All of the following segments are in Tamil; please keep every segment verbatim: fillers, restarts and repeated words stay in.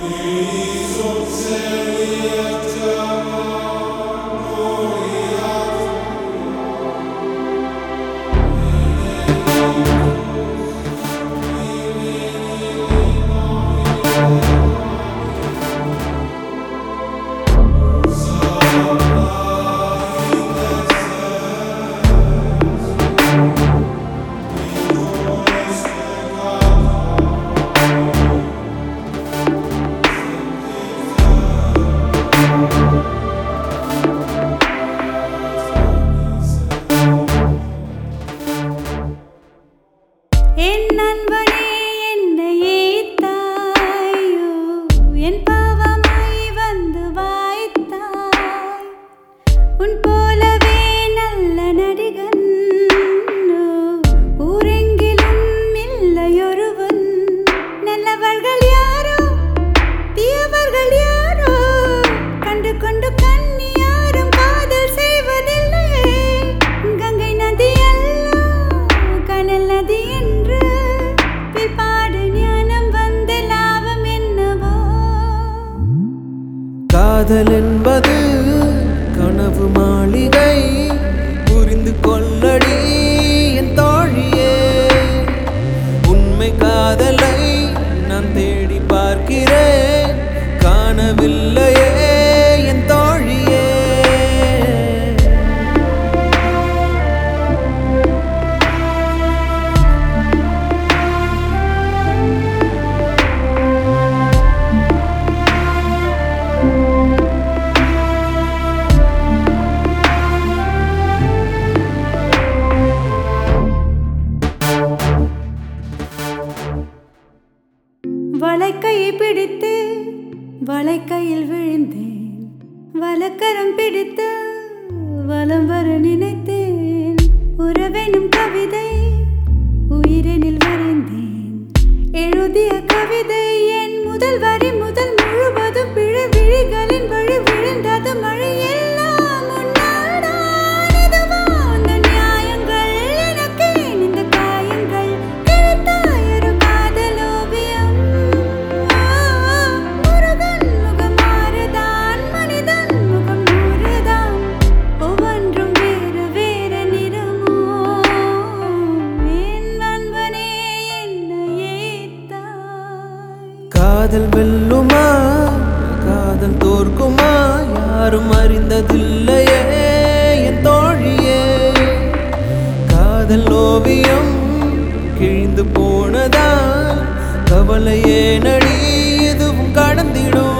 காதல் என்பது கனவு மாளிகை, புரிந்து கொள்ளடி என் தோழியே. உண்மை காதலை நான் தேடி பார்க்கிறேன், காணவில்லையே என் தோழியே. வளைக்கையை பிடித்து வளைக்கையில் விழுந்தேன், வலக்கரம் பிடித்து வலம் வர நினைத்தேன். உறவெனும் கவிதை உயிரெனில் வரைந்தேன், எழுதிய கவிதை என் முதல் வரி முதல் முழுவதும் பிழை விழிகளின் வழி விழுந்தது மழை எல்லாம் உன்னால்தான். இதுவா அந்த நியாயங்கள், எனக்கே இந்த காயங்கள், கிழித்தாய் ஒரு காதல் ஓவியம். முருகன் முகம் மாறுதான், மனிதன் முகம் நூறுதான், ஒவ்வொன்றும் வேறு வேறு நிறமோ. என் நண்பனே என்னை ஏத்தாய். காதல் வெல்லுமா, காதல் தோற்குமா, யாரும் அறிந்ததில்லையே என் தோழியே. காதல் ஓவியம் கிழிந்து போனதால் கவலையே நடி, எதுவும் கடந்திடும்.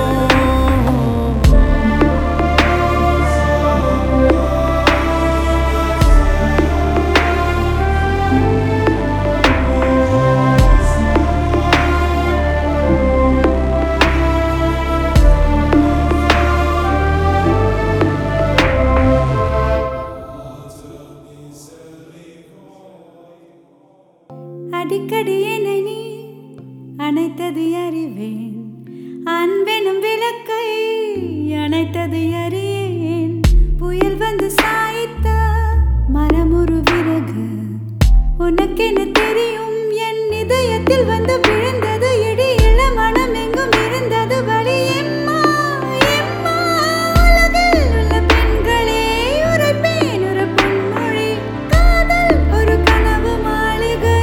அடிக்கடி என்னை நீ அணைத்தது அறிவேன், அன்பெனும் விளக்கை அணைத்தது அறியேன். புயல் வந்து சாய்த்த மரம் ஒரு விறகு, உனக்கென தெரியும் என் இதயத்தில் வந்து விழுந்தது இடி. இள மனம் எங்கும் இருந்தது வழி. எம்மா எம்மா உலகில் உள்ள பெண்களே உரைப்பேன் ஒரு பொன்மொழி, காதல் ஒரு கனவு மாளிகை.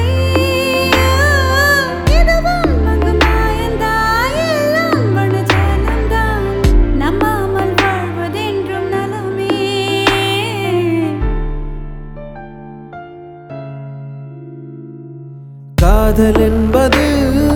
காதல் என்பது